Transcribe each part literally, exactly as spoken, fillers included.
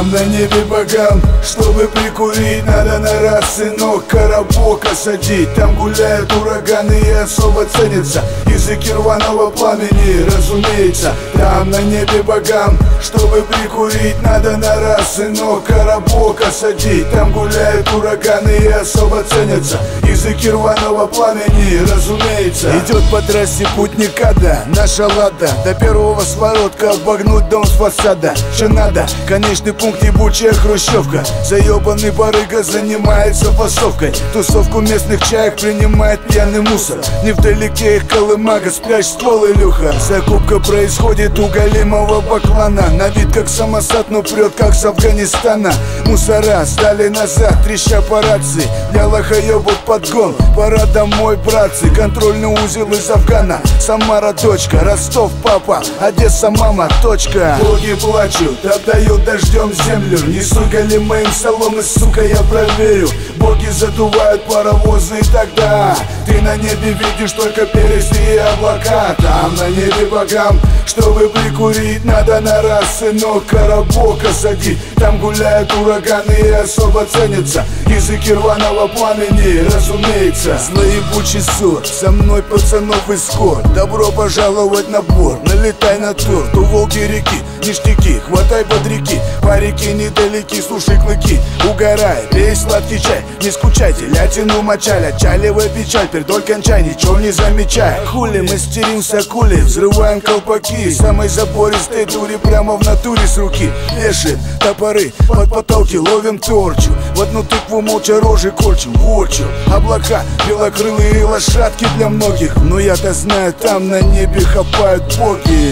Там на небе богам, чтобы прикурить, надо на раз, сынок, коробок осадить. Там гуляют ураганы и особо ценятся языки рваного пламени, разумеется. Там на небе богам, чтобы прикурить, надо на раз, сынок, коробок осадить. Там гуляют ураганы и особо ценятся языки рваного пламени, разумеется. Идет по трассе путника, да, наша лада. До первого своротка обогнуть дом с фасада. Че надо? Конечный пункт ебучая хрущевка. Заебанный барыга занимается фасовкой. Тусовку местных чаек принимает пьяный мусор. Невдалеке их колымага, спрячь ствол, Илюха. Закупка происходит у голимого баклана. На вид как самосад, но прет как с Афганистана. Мусора сдали назад, треща по рации. Для лохоебов подгон, пора домой, братцы. Контрольный узел из Афгана. Самара дочка, Ростов папа, Одесса мама, точка. Боги плачут, отдают дождем землю. Несу голимы им соломы, сука, я проверю. Боги задувают паровозы, и тогда ты на небе видишь только перести и облака. Там на небе богам, чтобы прикурить, надо на раз, сынок, коробок осадить. Там гуляют ураганы и особо ценятся языки рваного пламени, разумеется. Злоебучий ссор, со мной пацанов исход. Добро пожаловать на борт, налетай на торт. У Волги реки, ништяки, хватай под реки. По реке недалеки, слушай клыки. Угорай, пей сладкий чай, не скучайте, лятину мочаль. Отчаливай печаль, пердоль кончай, ничего не замечай. Хули, мастеримся кули, взрываем колпаки. Самой запористой дури прямо в натуре с руки. Вешаем топоры под потолки, ловим торчу. В одну тыкву молча рожи корчим, ворчу. Облака, белокрылые лошадки для многих. Но я-то знаю, там на небе хапают боги.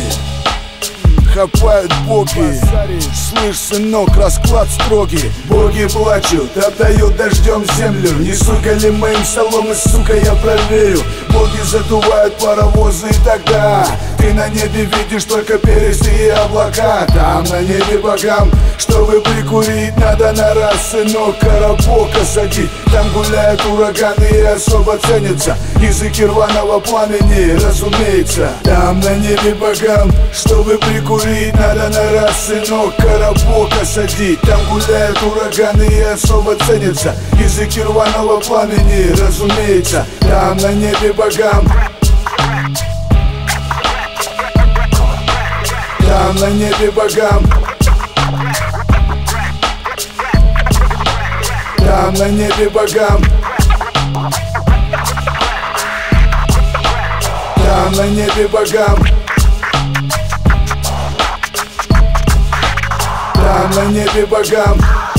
Хапают боги. Слышь, сынок, расклад строгий. Боги плачут, отдают дождем землю. Несу голимы им соломы, сука, я проверю. Боги задувают паровозы, и тогда ты на небе видишь только перести и облака. Там на небе богам, чтобы прикурить, надо на раз, сынок, коробок осадить. Там гуляют ураганы и особо ценятся языки рваного пламени, разумеется. Там на небе богам, чтобы прикурить, надо на раз, сынок, коробок осадить. Там гуляют ураганы и особо ценятся языки рваного пламени, разумеется. Там на небе богам, там на небе богам, там на небе богам, там на небе богам, там на небе богам.